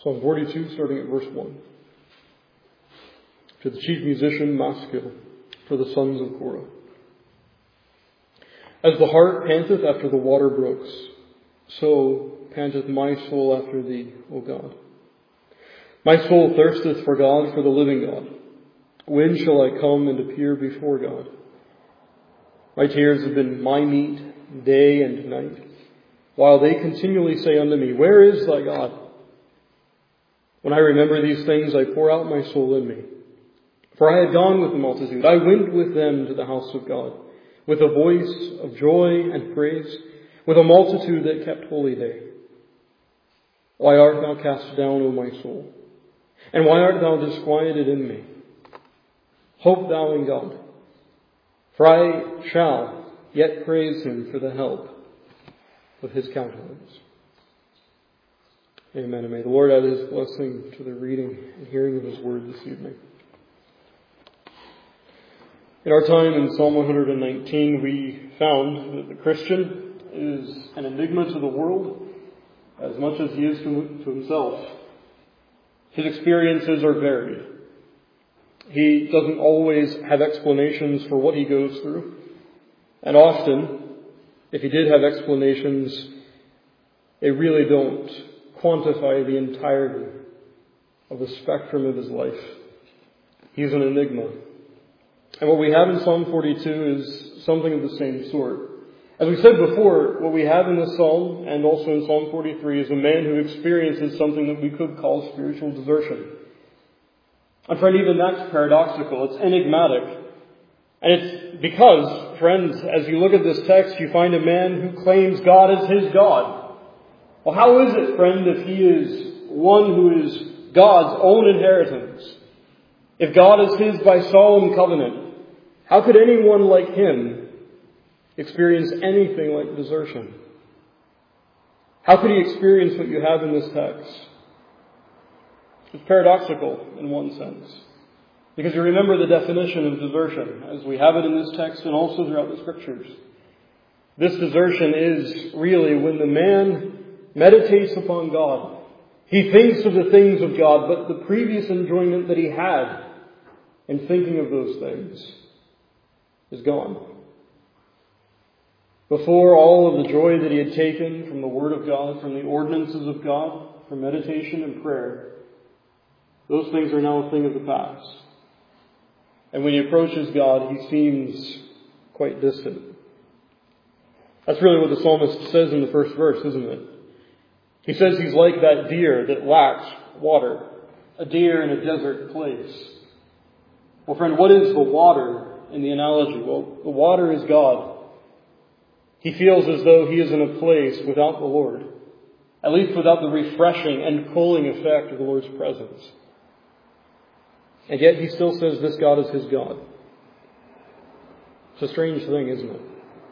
Psalm 42, starting at verse 1. To the chief musician Maskil, for the sons of Korah. As the hart panteth after the water brooks, so panteth my soul after thee, O God. My soul thirsteth for God, for the living God. When shall I come and appear before God? My tears have been my meat day and night, while they continually say unto me, Where is thy God? When I remember these things, I pour out my soul in me. For I had gone with the multitude. I went with them to the house of God, with a voice of joy and praise, with a multitude that kept holy day. Why art thou cast down, O my soul? And why art thou disquieted in me? Hope thou in God. For I shall yet praise him for the help of his countenance. Amen. And may the Lord add his blessing to the reading and hearing of his word this evening. In our time in Psalm 119, we found that the Christian is an enigma to the world as much as he is to himself. His experiences are varied. He doesn't always have explanations for what he goes through. And often, if he did have explanations, they really don't quantify the entirety of the spectrum of his life. He's an enigma. And what we have in Psalm 42 is something of the same sort. As we said before, what we have in this psalm and also in Psalm 43 is a man who experiences something that we could call spiritual desertion. And friend, even that's paradoxical. It's enigmatic. And it's because, friends, as you look at this text, you find a man who claims God as his God. Well, how is it, friend, if he is one who is God's own inheritance? If God is his by solemn covenant, how could anyone like him experience anything like desertion? How could he experience what you have in this text? It's paradoxical in one sense. Because you remember the definition of desertion as we have it in this text and also throughout the Scriptures. This desertion is really when the man meditates upon God. He thinks of the things of God, but the previous enjoyment that he had in thinking of those things is gone. Before, all of the joy that he had taken from the Word of God, from the ordinances of God, from meditation and prayer, those things are now a thing of the past. And when he approaches God, he seems quite distant. That's really what the psalmist says in the first verse, isn't it? He says he's like that deer that lacks water, a deer in a desert place. Well, friend, what is the water in the analogy? Well, the water is God. He feels as though he is in a place without the Lord, at least without the refreshing and cooling effect of the Lord's presence. And yet he still says this God is his God. It's a strange thing, isn't it?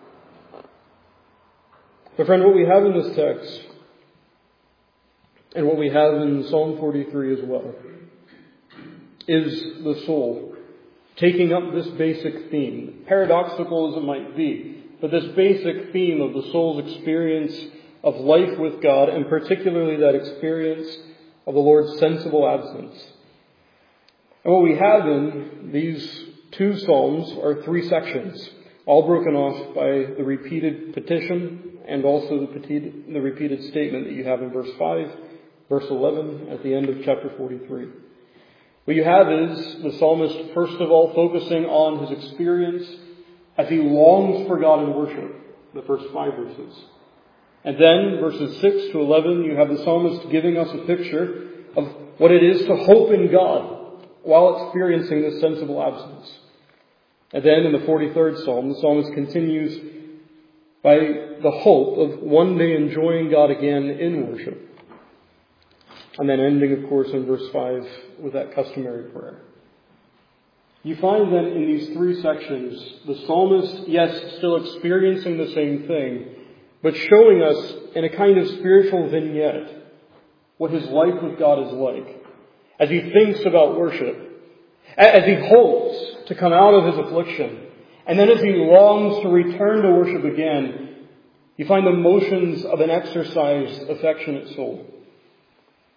But friend, what we have in this text, and what we have in Psalm 43 as well, is the soul taking up this basic theme, paradoxical as it might be, but this basic theme of the soul's experience of life with God, and particularly that experience of the Lord's sensible absence. And what we have in these two psalms are three sections, all broken off by the repeated petition and also the repeated statement that you have in verse 5, verse 11, at the end of chapter 43. What you have is the psalmist, first of all, focusing on his experience as he longs for God in worship, the first 5 verses. And then, verses 6 to 11, you have the psalmist giving us a picture of what it is to hope in God while experiencing this sensible absence. And then in the 43rd psalm, the psalmist continues by the hope of one day enjoying God again in worship. And then ending, of course, in verse 5 with that customary prayer. You find then in these three sections, the psalmist, yes, still experiencing the same thing, but showing us in a kind of spiritual vignette what his life with God is like. As he thinks about worship, as he hopes to come out of his affliction, and then as he longs to return to worship again, you find the motions of an exercised, affectionate soul.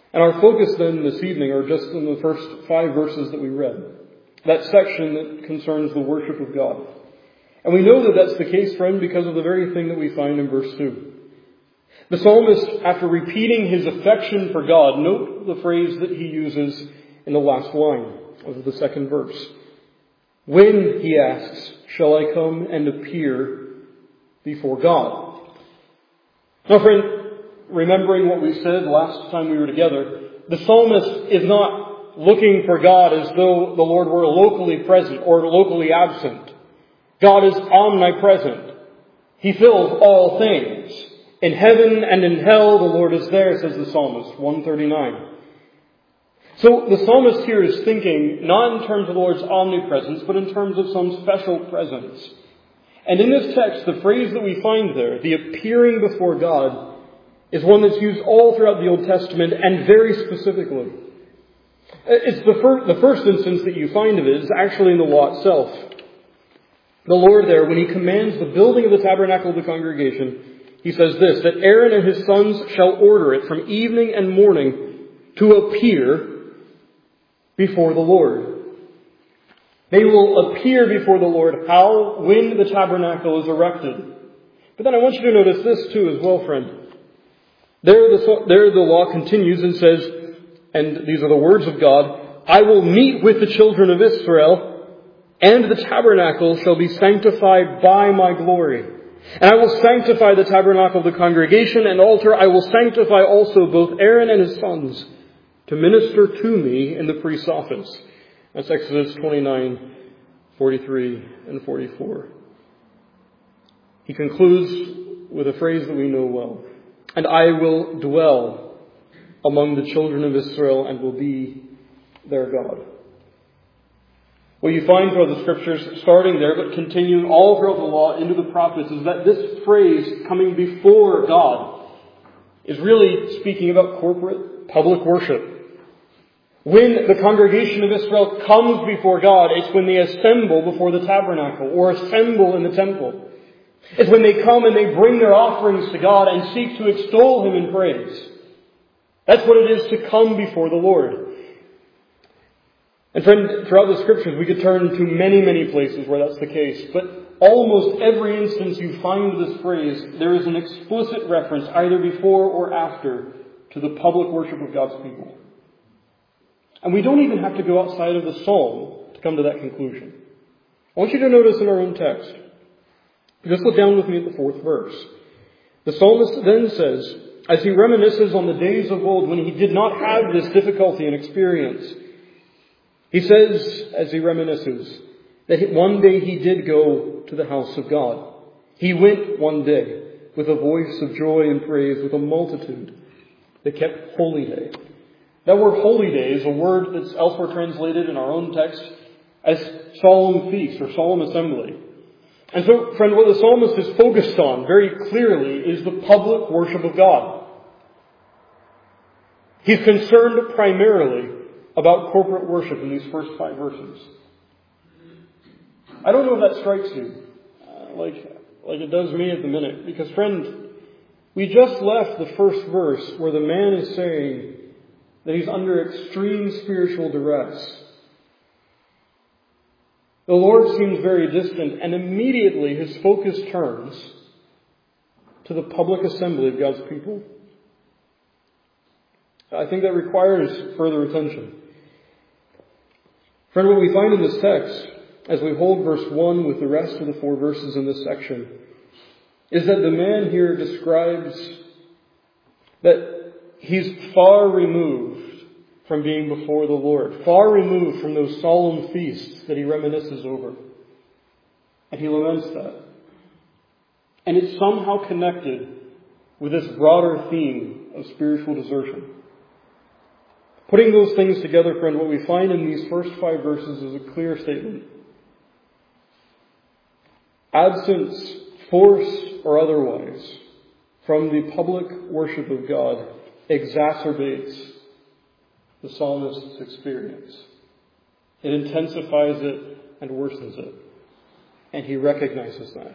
And our focus then this evening are just in the first 5 verses that we read. That section that concerns the worship of God. And we know that that's the case, friend, because of the very thing that we find in verse 2. The psalmist, after repeating his affection for God, note the phrase that he uses in the last line of the second verse. When, he asks, shall I come and appear before God? Now, friend, remembering what we said last time we were together, the psalmist is not looking for God as though the Lord were locally present or locally absent. God is omnipresent. He fills all things. In heaven and in hell, the Lord is there, says the psalmist, 139. So the psalmist here is thinking not in terms of the Lord's omnipresence, but in terms of some special presence. And in this text, the phrase that we find there, the appearing before God, is one that's used all throughout the Old Testament and very specifically. It's the first instance that you find of it is actually in the law itself. The Lord there, when he commands the building of the tabernacle of the congregation, he says this, that Aaron and his sons shall order it from evening and morning to appear before the Lord. They will appear before the Lord. How? When the tabernacle is erected. But then I want you to notice this too as well, friend. There the law continues and says, and these are the words of God, I will meet with the children of Israel, and the tabernacle shall be sanctified by my glory. And I will sanctify the tabernacle of the congregation and altar. I will sanctify also both Aaron and his sons to minister to me in the priest's office. That's Exodus 29, 43 and 44. He concludes with a phrase that we know well. And I will dwell among the children of Israel and will be their God. What you find throughout the Scriptures, starting there, but continuing all throughout the law into the prophets, is that this phrase, coming before God, is really speaking about corporate public worship. When the congregation of Israel comes before God, it's when they assemble before the tabernacle or assemble in the temple. It's when they come and they bring their offerings to God and seek to extol Him in praise. That's what it is to come before the Lord. And friend, throughout the Scriptures we could turn to many, many places where that's the case. But almost every instance you find this phrase, there is an explicit reference either before or after to the public worship of God's people. And we don't even have to go outside of the Psalm to come to that conclusion. I want you to notice in our own text, just look down with me at the 4th verse. The psalmist then says, as he reminisces on the days of old when he did not have this difficulty and experience, he says, as he reminisces, that one day he did go to the house of God. He went one day with a voice of joy and praise with a multitude that kept holy day. That word holy day is a word that's elsewhere translated in our own text as solemn feast or solemn assembly. And so, friend, what the psalmist is focused on very clearly is the public worship of God. He's concerned primarily about corporate worship in these first 5 verses. I don't know if that strikes you like it does me at the minute. Because, friend, we just left the first verse where the man is saying that he's under extreme spiritual duress. The Lord seems very distant, and immediately his focus turns to the public assembly of God's people. I think that requires further attention. Friend, what we find in this text, as we hold verse 1 with the rest of the 4 verses in this section, is that the man here describes that he's far removed from being before the Lord, far removed from those solemn feasts that he reminisces over. And he laments that. And it's somehow connected with this broader theme of spiritual desertion. Putting those things together, friend, what we find in these first 5 verses is a clear statement. Absence, force or otherwise, from the public worship of God exacerbates the psalmist's experience. It intensifies it and worsens it. And he recognizes that.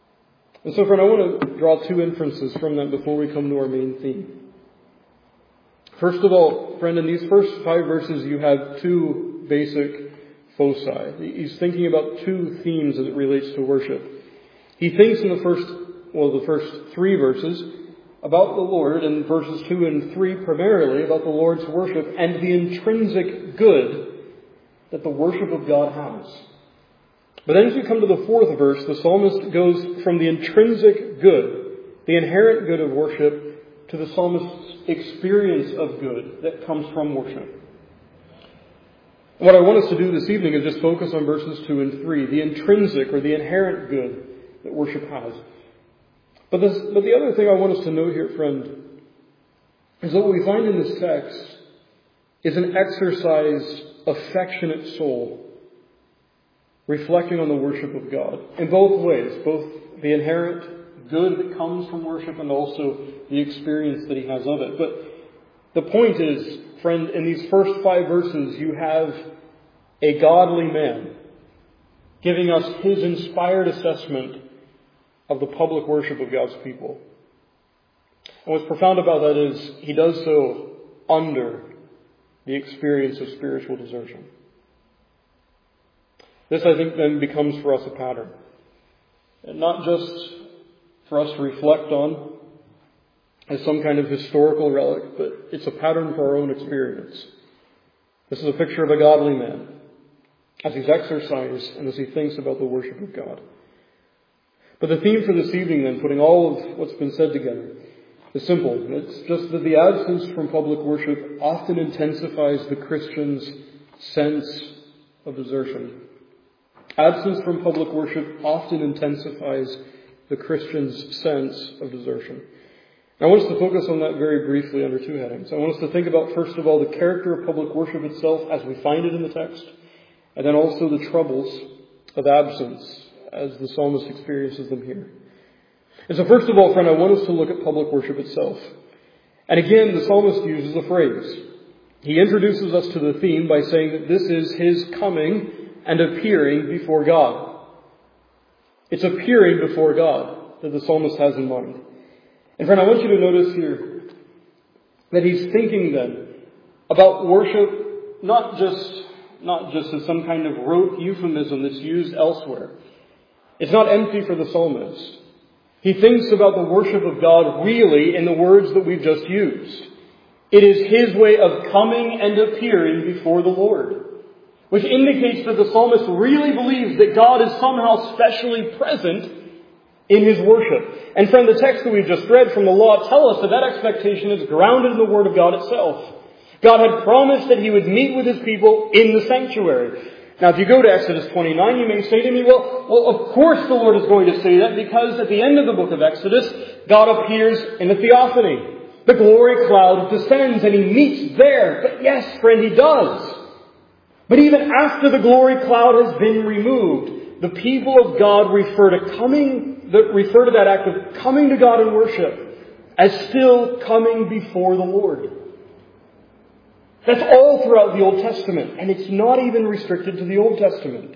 And so, friend, I want to draw 2 inferences from that before we come to our main theme. First of all, friend, in these first 5 verses you have 2 basic foci. He's thinking about 2 themes as it relates to worship. He thinks in the first 3 verses about the Lord, and verses 2 and 3 primarily about the Lord's worship and the intrinsic good that the worship of God has. But then as you come to the 4th verse, the psalmist goes from the intrinsic good, the inherent good of worship, to the psalmist's experience of good that comes from worship. What I want us to do this evening is just focus on verses 2 and 3, the intrinsic or the inherent good that worship has. But the other thing I want us to note here, friend, is that what we find in this text is an exercised, affectionate soul reflecting on the worship of God in both ways, both the inherent good that comes from worship and also the experience that he has of it. But the point is, friend, in these first 5 verses you have a godly man giving us his inspired assessment of the public worship of God's people. And what's profound about that is he does so under the experience of spiritual desertion. This, I think, then becomes for us a pattern. And not just for us to reflect on as some kind of historical relic, but it's a pattern for our own experience. This is a picture of a godly man as he's exercised and as he thinks about the worship of God. But the theme for this evening, then, putting all of what's been said together, is simple. It's just that the absence from public worship often intensifies the Christian's sense of desertion. Absence from public worship often intensifies the Christian's sense of desertion. I want us to focus on that very briefly under 2 headings. I want us to think about, first of all, the character of public worship itself as we find it in the text, and then also the troubles of absence as the psalmist experiences them here. And so first of all, friend, I want us to look at public worship itself. And again, the psalmist uses a phrase. He introduces us to the theme by saying that this is his coming and appearing before God. It's appearing before God that the psalmist has in mind. And friend, I want you to notice here that he's thinking then about worship not just as some kind of rote euphemism that's used elsewhere. It's not empty for the psalmist. He thinks about the worship of God really in the words that we've just used. It is his way of coming and appearing before the Lord, which indicates that the psalmist really believes that God is somehow specially present in his worship. And friend, the text that we've just read from the law tell us that that expectation is grounded in the Word of God itself. God had promised that he would meet with his people in the sanctuary. Now, if you go to Exodus 29, you may say to me, well, of course the Lord is going to say that, because at the end of the book of Exodus, God appears in a theophany. The glory cloud descends and he meets there. But yes, friend, he does. But even after the glory cloud has been removed, the people of God refer to that act of coming to God in worship as still coming before the Lord. That's all throughout the Old Testament, and it's not even restricted to the Old Testament.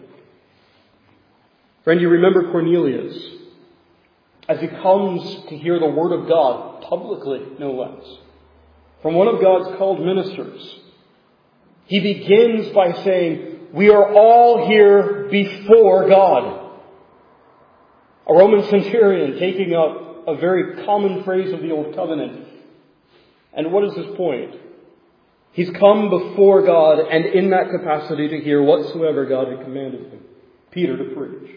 Friend, you remember Cornelius as he comes to hear the Word of God, publicly no less, from one of God's called ministers. He begins by saying, "We are all here before God." A Roman centurion taking up a very common phrase of the Old Covenant. And what is his point? He's come before God and in that capacity to hear whatsoever God had commanded him, Peter, to preach.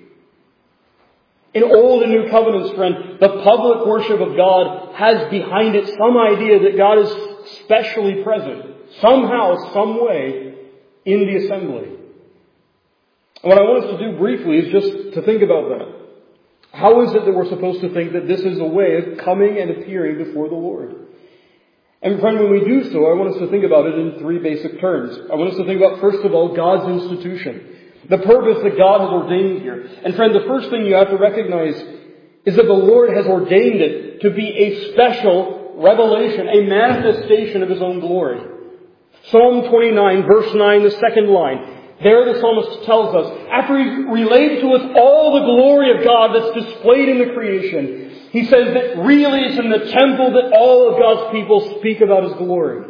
In Old and New Covenants, friend, the public worship of God has behind it some idea that God is specially present, somehow, some way, in the assembly. And what I want us to do briefly is just to think about that. How is it that we're supposed to think that this is a way of coming and appearing before the Lord? And friend, when we do so, I want us to think about it in 3 basic terms. I want us to think about, first of all, God's institution. The purpose that God has ordained here. And friend, the first thing you have to recognize is that the Lord has ordained it to be a special revelation, a manifestation of his own glory. Psalm 29, verse 9, the second line. There the psalmist tells us, after he relates to us all the glory of God that's displayed in the creation, he says that really it's in the temple that all of God's people speak about his glory.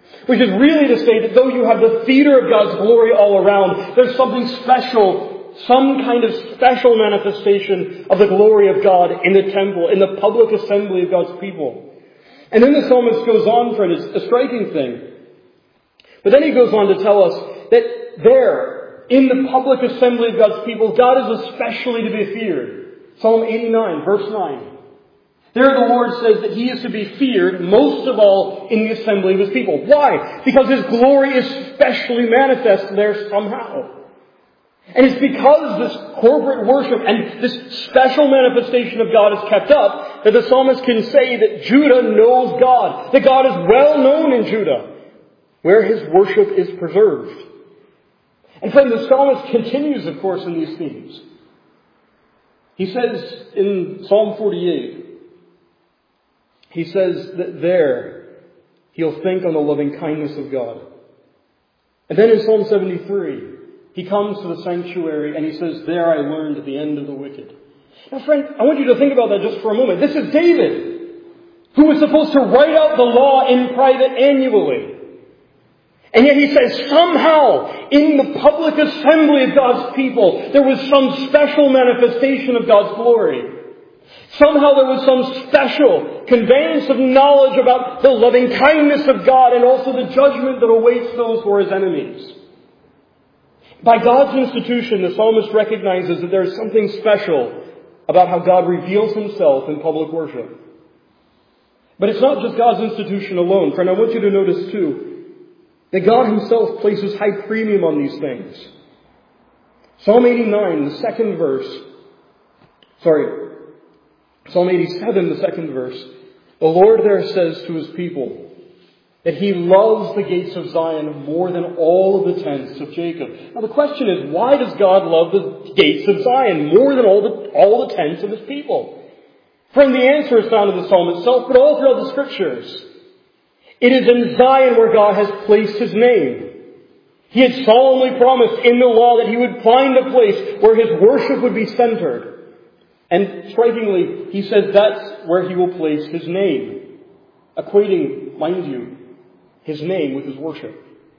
Which is really to say that though you have the theater of God's glory all around, there's something special, some kind of special manifestation of the glory of God in the temple, in the public assembly of God's people. And then the psalmist goes on, friend, it's a striking thing. But then he goes on to tell us that there, in the public assembly of God's people, God is especially to be feared. Psalm 89, verse 9. There the Lord says that He is to be feared most of all in the assembly of His people. Why? Because His glory is specially manifest there somehow. And it's because this corporate worship and this special manifestation of God is kept up that the psalmist can say that Judah knows God. That God is well known in Judah, where His worship is preserved. And friend, the psalmist continues, of course, in these themes. He says in Psalm 48, he says that there he'll think on the loving kindness of God. And then in Psalm 73, he comes to the sanctuary and he says, there I learned the end of the wicked. Now friend, I want you to think about that just for a moment. This is David, who was supposed to write out the law in private annually. And yet he says somehow in the public assembly of God's people, there was some special manifestation of God's glory. Somehow there was some special conveyance of knowledge about the loving kindness of God and also the judgment that awaits those who are His enemies. By God's institution, the psalmist recognizes that there is something special about how God reveals Himself in public worship. But it's not just God's institution alone. Friend, I want you to notice too that God Himself places high premium on these things. Psalm 89, the second verse. Psalm 87, the second verse. The Lord there says to His people that He loves the gates of Zion more than all of the tents of Jacob. Now the question is, why does God love the gates of Zion more than all the tents of His people? Friend, the answer is found in the psalm itself, but all throughout the Scriptures. It is in Zion where God has placed His name. He had solemnly promised in the law that He would find a place where His worship would be centered. And strikingly, He says that's where He will place His name. Equating, mind you, His name with His worship.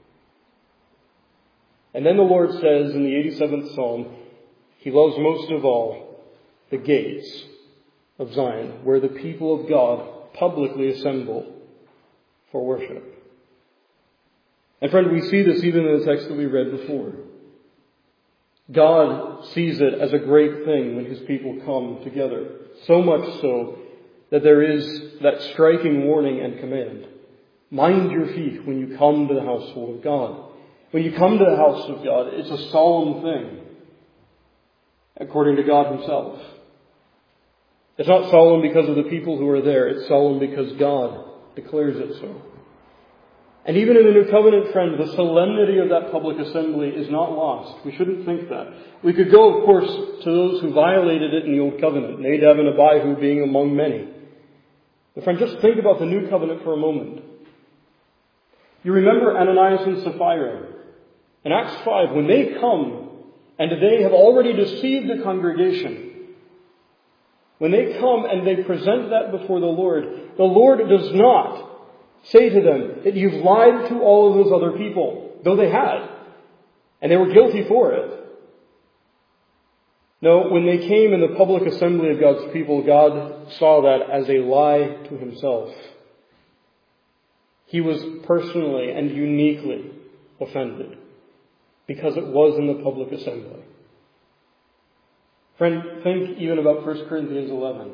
And then the Lord says in the 87th Psalm, He loves most of all the gates of Zion, where the people of God publicly assemble for worship. And friend, we see this even in the text that we read before. God sees it as a great thing when His people come together. So much so that there is that striking warning and command. Mind your feet when you come to the household of God. When you come to the house of God, it's a solemn thing, according to God Himself. It's not solemn because of the people who are there. It's solemn because God declares it so. And even in the New Covenant, friend, the solemnity of that public assembly is not lost. We shouldn't think that. We could go, of course, to those who violated it in the Old Covenant, Nadab and Abihu being among many. But friend, just think about the New Covenant for a moment. You remember Ananias and Sapphira. In Acts 5, when they come and they have already deceived the congregation, when they come and they present that before the Lord does not say to them that you've lied to all of those other people, though they had, and they were guilty for it. No, when they came in the public assembly of God's people, God saw that as a lie to Himself. He was personally and uniquely offended because it was in the public assembly. Friend, think even about 1 Corinthians 11.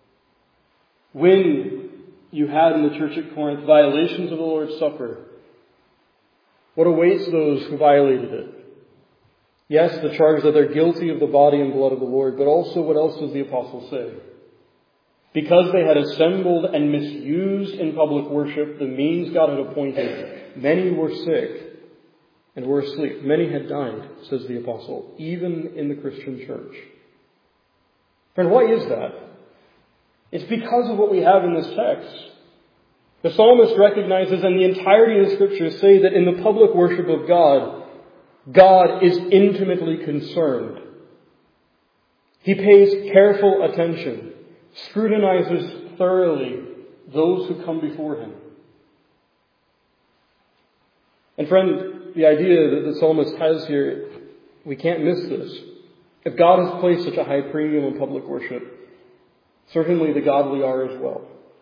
When you had in the church at Corinth violations of the Lord's Supper, what awaits those who violated it? Yes, the charge that they're guilty of the body and blood of the Lord, but also what else does the apostle say? Because they had assembled and misused in public worship the means God had appointed, many were sick and were asleep. Many had died, says the apostle, even in the Christian church. Friend, why is that? It's because of what we have in this text. The psalmist recognizes, and the entirety of the Scriptures say, that in the public worship of God, God is intimately concerned. He pays careful attention, scrutinizes thoroughly those who come before Him. And friend, the idea that the psalmist has here, we can't miss this. If God has placed such a high premium on public worship, certainly the godly are as well.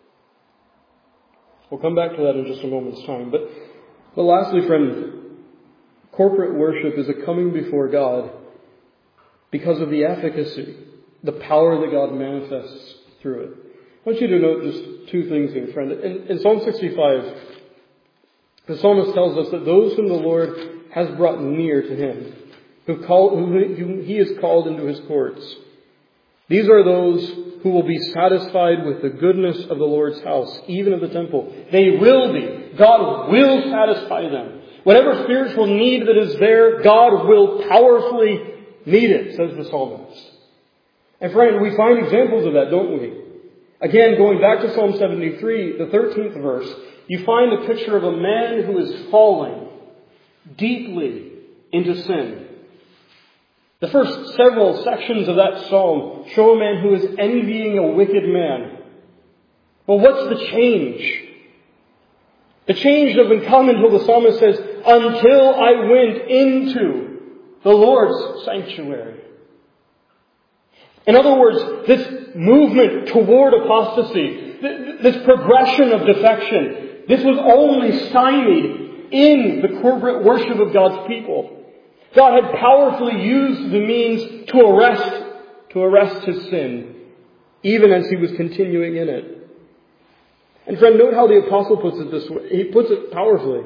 We'll come back to that in just a moment's time. But lastly, friend, corporate worship is a coming before God because of the efficacy, the power that God manifests through it. I want you to note just two things here, friend. In Psalm 65, the psalmist tells us that those whom the Lord has brought near to him, whom he has called into his courts, these are those who will be satisfied with the goodness of the Lord's house, even of the temple. They will be. God will satisfy them. Whatever spiritual need that is there, God will powerfully meet it, says the psalmist. And friend, we find examples of that, don't we? Again, going back to Psalm 73, the 13th verse, you find a picture of a man who is falling deeply into sin. The first several sections of that psalm show a man who is envying a wicked man. Well, what's the change? The change doesn't come until the psalmist says, until I went into the Lord's sanctuary. In other words, this movement toward apostasy, this progression of defection, this was only stymied in the corporate worship of God's people. God had powerfully used the means to arrest his sin, even as he was continuing in it. And friend, note how the apostle puts it this way. He puts it powerfully.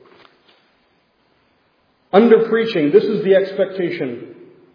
Under preaching, this is the expectation.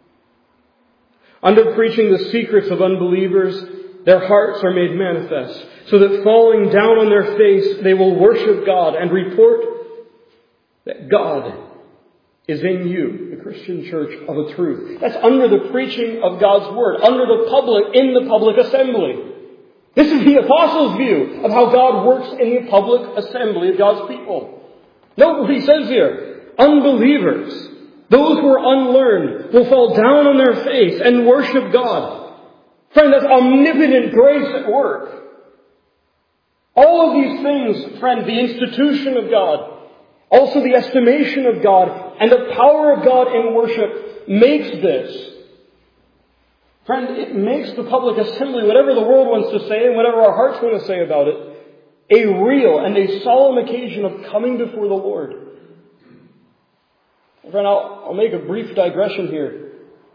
Under preaching the secrets of unbelievers, their hearts are made manifest, so that falling down on their face, they will worship God and report that God is in you, the Christian church of a truth. That's under the preaching of God's word, in the public assembly. This is the apostles' view of how God works in the public assembly of God's people. Note what he says here. Unbelievers, those who are unlearned, will fall down on their face and worship God. Friend, that's omnipotent grace at work. All of these things, friend, the institution of God, also the estimation of God, and the power of God in worship makes this. Friend, it makes the public assembly, whatever the world wants to say and whatever our hearts want to say about it, a real and a solemn occasion of coming before the Lord. Friend, I'll make a brief digression here.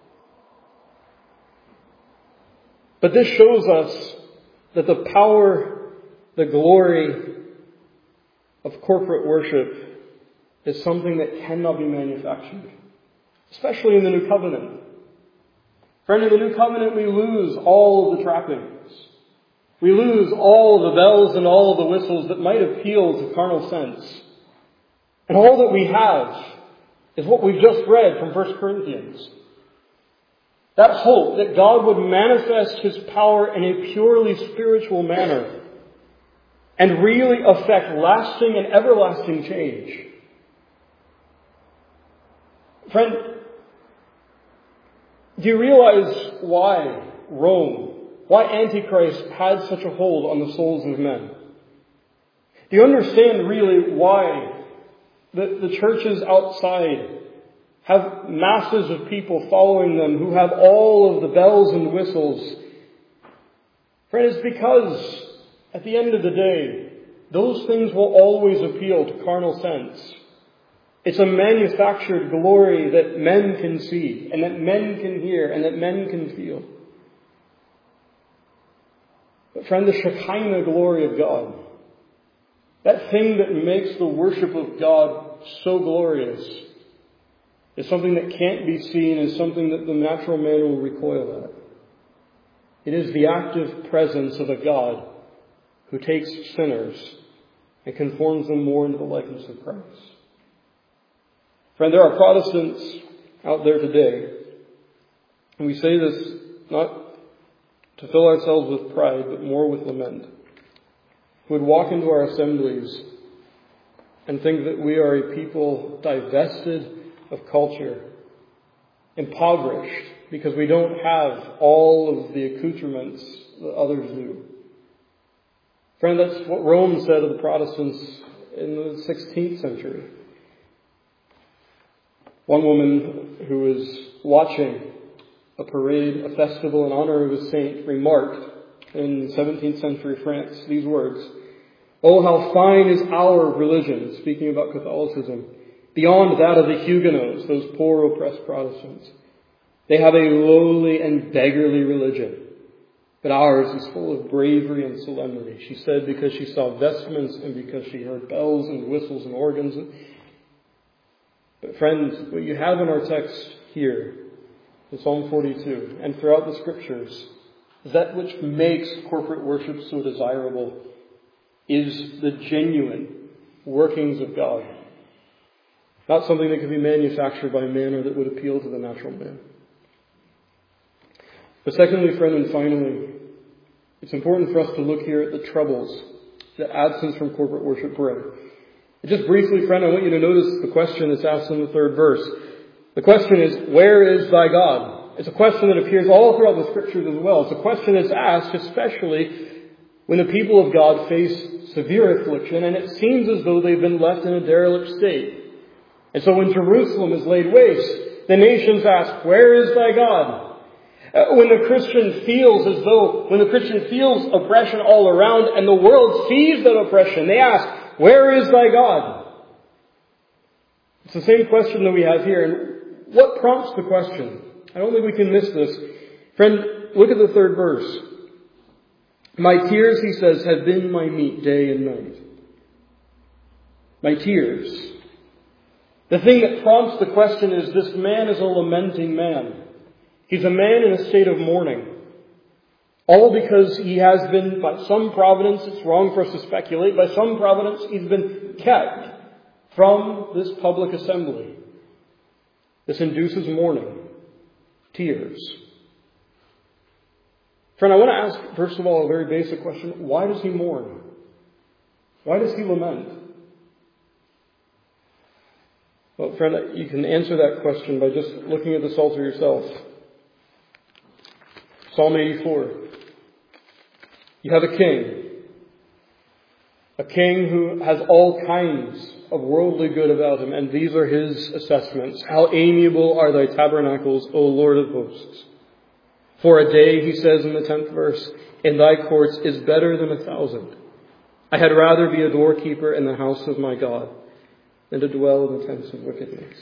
But this shows us that the power, the glory of corporate worship is something that cannot be manufactured. Especially in the New Covenant. Friend, in the New Covenant we lose all of the trappings. We lose all of the bells and all of the whistles that might appeal to carnal sense. And all that we have is what we've just read from 1 Corinthians. That hope that God would manifest his power in a purely spiritual manner and really affect lasting and everlasting change. Friend, do you realize why Rome, why Antichrist had such a hold on the souls of men? Do you understand really why the churches outside have masses of people following them who have all of the bells and whistles? Friend, it's because at the end of the day, those things will always appeal to carnal sense. It's a manufactured glory that men can see, and that men can hear, and that men can feel. But friend, the Shekinah glory of God, that thing that makes the worship of God so glorious, is something that can't be seen, is something that the natural man will recoil at. It is the active presence of a God who takes sinners and conforms them more into the likeness of Christ. Friend, there are Protestants out there today, and we say this not to fill ourselves with pride, but more with lament, who would walk into our assemblies and think that we are a people divested of culture, impoverished, because we don't have all of the accoutrements that others do. Friend, that's what Rome said of the Protestants in the 16th century. One woman who was watching a parade, a festival in honor of a saint, remarked in 17th century France these words, "Oh, how fine is our religion," speaking about Catholicism, "beyond that of the Huguenots, those poor oppressed Protestants. They have a lowly and beggarly religion, but ours is full of bravery and solemnity," she said, because she saw vestments and because she heard bells and whistles and organs. But friends, what you have in our text here, in Psalm 42, and throughout the Scriptures, is that which makes corporate worship so desirable is the genuine workings of God. Not something that can be manufactured by man or that would appeal to the natural man. But secondly, friend, and finally, it's important for us to look here at the troubles that absence from corporate worship bring. And just briefly, friend, I want you to notice the question that's asked in the third verse. The question is, where is thy God? It's a question that appears all throughout the Scriptures as well. It's a question that's asked especially when the people of God face severe affliction and it seems as though they've been left in a derelict state. And so when Jerusalem is laid waste, the nations ask, where is thy God? When the Christian feels oppression all around and the world sees that oppression, they ask, where is thy God? It's the same question that we have here. And what prompts the question? I don't think we can miss this. Friend, look at the third verse. My tears, he says, have been my meat day and night. My tears. The thing that prompts the question is this man is a lamenting man. He's a man in a state of mourning. All because he has been, by some providence, it's wrong for us to speculate, by some providence he's been kept from this public assembly. This induces mourning, tears. Friend, I want to ask, first of all, a very basic question. Why does he mourn? Why does he lament? Well, friend, you can answer that question by just looking at the Psalter yourself. Psalm 84. You have a king who has all kinds of worldly good about him, and these are his assessments. How amiable are thy tabernacles, O Lord of hosts. For a day, he says in the 10th verse, in thy courts is better than 1,000. I had rather be a doorkeeper in the house of my God than to dwell in the tents of wickedness.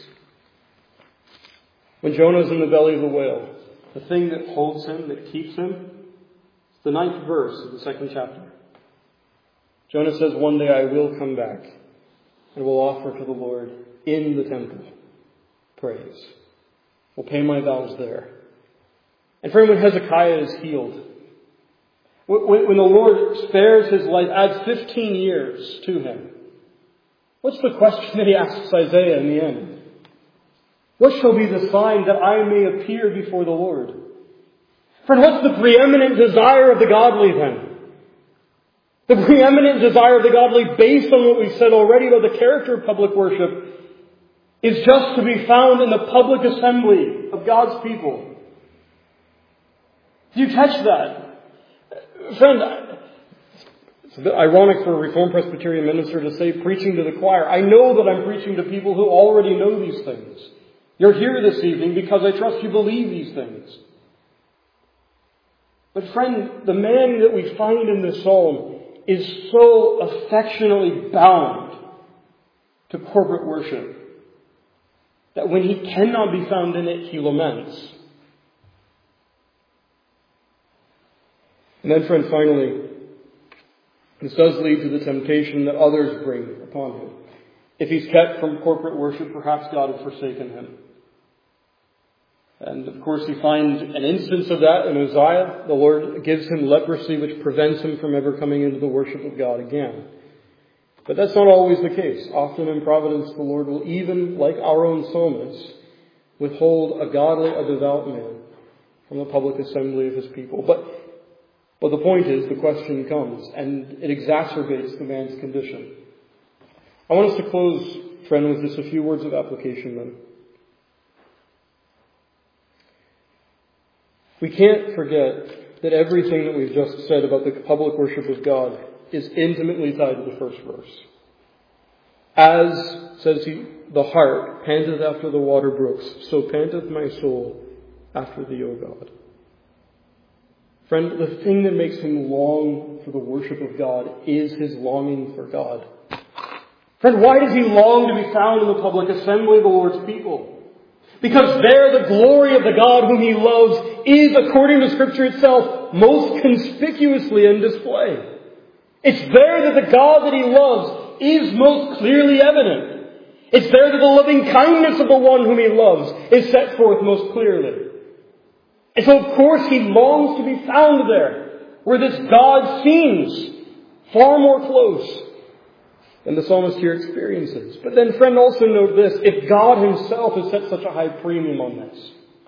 When Jonah's in the belly of the whale, the thing that holds him, that keeps him, is the 9th verse of the 2nd chapter. Jonah says, one day I will come back and will offer to the Lord in the temple praise. Will pay my vows there. And friend, when Hezekiah is healed, when the Lord spares his life, adds 15 years to him, what's the question that he asks Isaiah in the end? What shall be the sign that I may appear before the Lord? Friend, what's the preeminent desire of the godly then? The preeminent desire of the godly, based on what we've said already about the character of public worship, is just to be found in the public assembly of God's people. Do you catch that? Friend, it's a bit ironic for a Reformed Presbyterian minister to say preaching to the choir. I know that I'm preaching to people who already know these things. You're here this evening because I trust you believe these things. But friend, the man that we find in this psalm is so affectionately bound to corporate worship that when he cannot be found in it, he laments. And then, friend, finally, this does lead to the temptation that others bring upon him. If he's kept from corporate worship, perhaps God has forsaken him. And of course, we find an instance of that in Uzziah. The Lord gives him leprosy, which prevents him from ever coming into the worship of God again. But that's not always the case. Often in providence, the Lord will, even like our own psalmist, withhold a godly, a devout man from the public assembly of his people. But the point is, the question comes, and it exacerbates the man's condition. I want us to close, friend, with just a few words of application then. We can't forget that everything that we've just said about the public worship of God is intimately tied to the first verse. As says he, the heart panteth after the water brooks, so panteth my soul after thee, O God. Friend, the thing that makes him long for the worship of God is his longing for God. Friend, why does he long to be found in the public assembly of the Lord's people? Because there the glory of the God whom he loves is, according to Scripture itself, most conspicuously in display. It's there that the God that he loves is most clearly evident. It's there that the loving kindness of the one whom he loves is set forth most clearly. And so, of course, he longs to be found there, where this God seems far more close than the psalmist here experiences. But then, friend, also note this: if God himself has set such a high premium on this,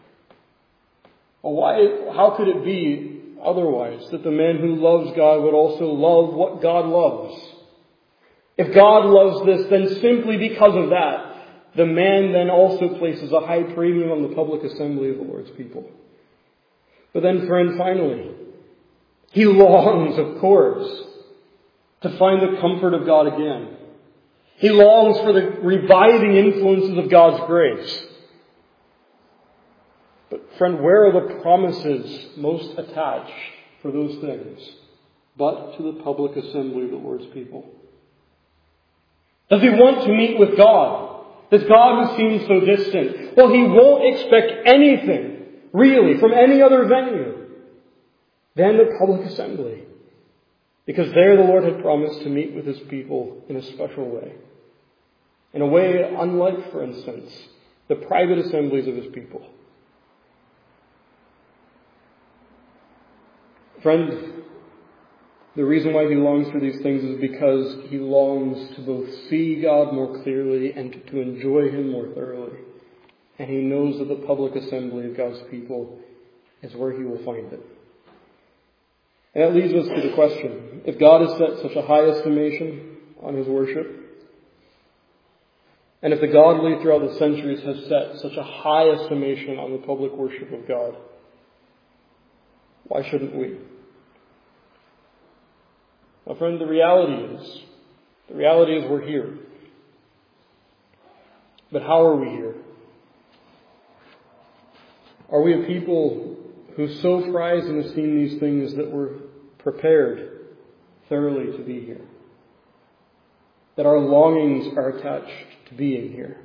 well, how could it be otherwise that the man who loves God would also love what God loves? If God loves this, then simply because of that, the man then also places a high premium on the public assembly of the Lord's people. But then, friend, finally, he longs, of course, to find the comfort of God again. He longs for the reviving influences of God's grace. But, friend, where are the promises most attached for those things but to the public assembly of the Lord's people? Does he want to meet with God? This God who seems so distant? Well, he won't expect anything, really, from any other venue than the public assembly. Because there the Lord had promised to meet with his people in a special way. In a way unlike, for instance, the private assemblies of his people. Friend, the reason why he longs for these things is because he longs to both see God more clearly and to enjoy him more thoroughly. And he knows that the public assembly of God's people is where he will find it. And that leads us to the question: if God has set such a high estimation on his worship, and if the godly throughout the centuries have set such a high estimation on the public worship of God, why shouldn't we? Well, friend, the reality is we're here. But how are we here? Are we a people who so prize and esteem these things that we're prepared thoroughly to be here? That our longings are attached to being here?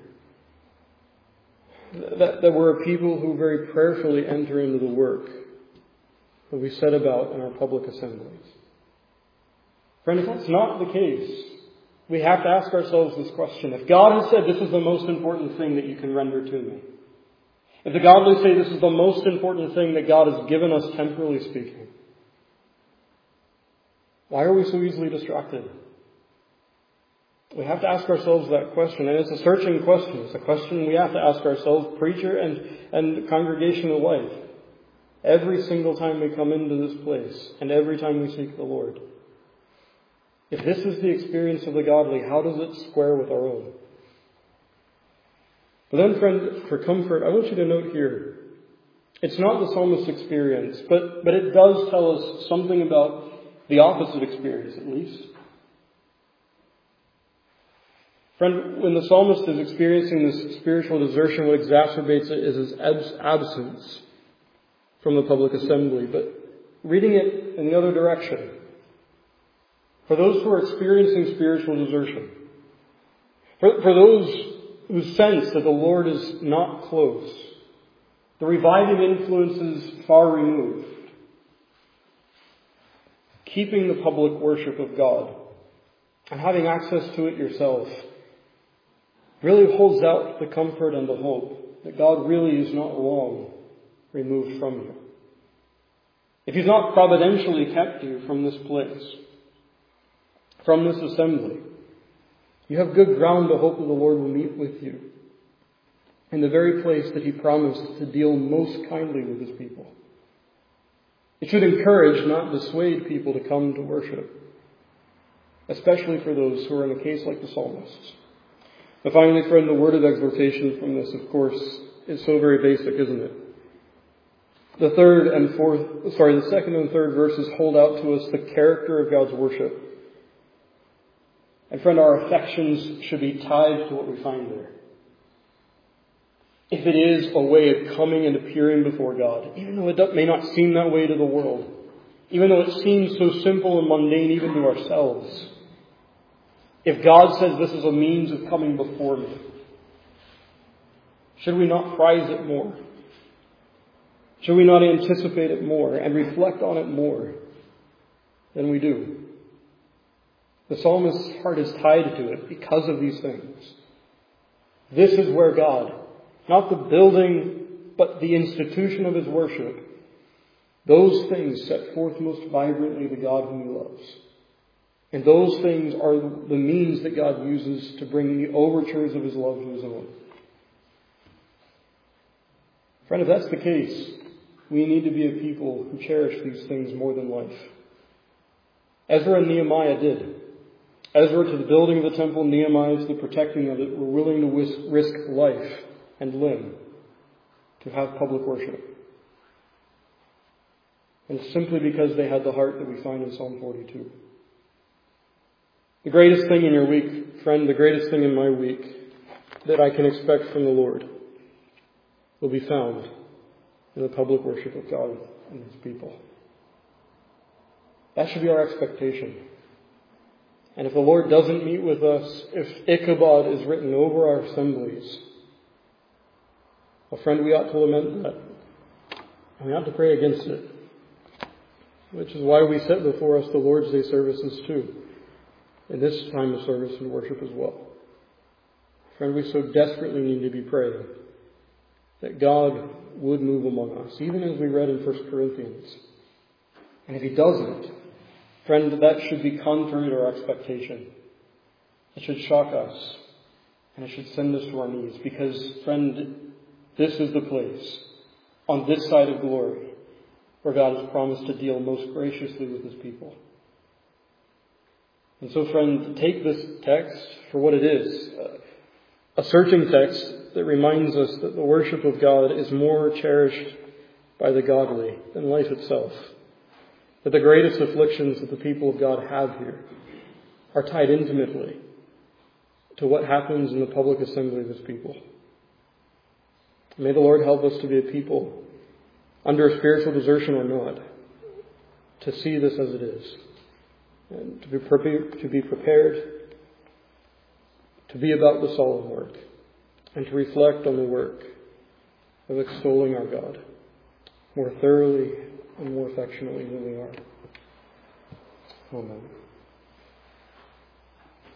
That we're a people who very prayerfully enter into the work that we set about in our public assemblies? Friend, if that's not the case, we have to ask ourselves this question. If God has said this is the most important thing that you can render to me, if the godly say this is the most important thing that God has given us temporally speaking, why are we so easily distracted? We have to ask ourselves that question, and it's a searching question. It's a question we have to ask ourselves, preacher and congregation alike, every single time we come into this place and every time we seek the Lord. If this is the experience of the godly, how does it square with our own? But then, friend, for comfort, I want you to note here, it's not the psalmist's experience, but it does tell us something about the opposite experience, at least. Friend, when the psalmist is experiencing this spiritual desertion, what exacerbates it is his absence from the public assembly. But reading it in the other direction, for those who are experiencing spiritual desertion, for those who sense that the Lord is not close, the reviving influence is far removed, keeping the public worship of God and having access to it yourself really holds out the comfort and the hope that God really is not long removed from you. If he's not providentially kept you from this place, from this assembly, you have good ground to hope that the Lord will meet with you in the very place that he promised to deal most kindly with his people. It should encourage, not dissuade people to come to worship, especially for those who are in a case like the psalmist's. But finally, friend, the word of exhortation from this, of course, is so very basic, isn't it? The second and third verses hold out to us the character of God's worship. And friend, our affections should be tied to what we find there. If it is a way of coming and appearing before God, even though it may not seem that way to the world, even though it seems so simple and mundane even to ourselves, if God says this is a means of coming before me, should we not prize it more? Should we not anticipate it more and reflect on it more than we do? The psalmist's heart is tied to it because of these things. This is where God, not the building, but the institution of his worship, those things set forth most vibrantly the God whom he loves. And those things are the means that God uses to bring the overtures of his love to his own. Friend, if that's the case, we need to be a people who cherish these things more than life. Ezra and Nehemiah did. Ezra to the building of the temple, Nehemiah to the protecting of it, were willing to risk life and limb to have public worship. And it's simply because they had the heart that we find in Psalm 42. The greatest thing in your week, friend, the greatest thing in my week that I can expect from the Lord will be found in the public worship of God and his people. That should be our expectation. And if the Lord doesn't meet with us, if Ichabod is written over our assemblies, well, friend, we ought to lament that. And we ought to pray against it. Which is why we set before us the Lord's Day services too. In this time of service and worship as well. Friend, we so desperately need to be praying that God would move among us, even as we read in 1 Corinthians. And if he doesn't, friend, that should be contrary to our expectation. It should shock us. And it should send us to our knees. Because, friend, this is the place, on this side of glory, where God has promised to deal most graciously with his people. And so, friend, take this text for what it is. A searching text that reminds us that the worship of God is more cherished by the godly than life itself. That the greatest afflictions that the people of God have here are tied intimately to what happens in the public assembly of his people. May the Lord help us to be a people, under a spiritual desertion or not, to see this as it is. And to be prepared to be about the solemn work and to reflect on the work of extolling our God more thoroughly and more affectionately than we are. Amen.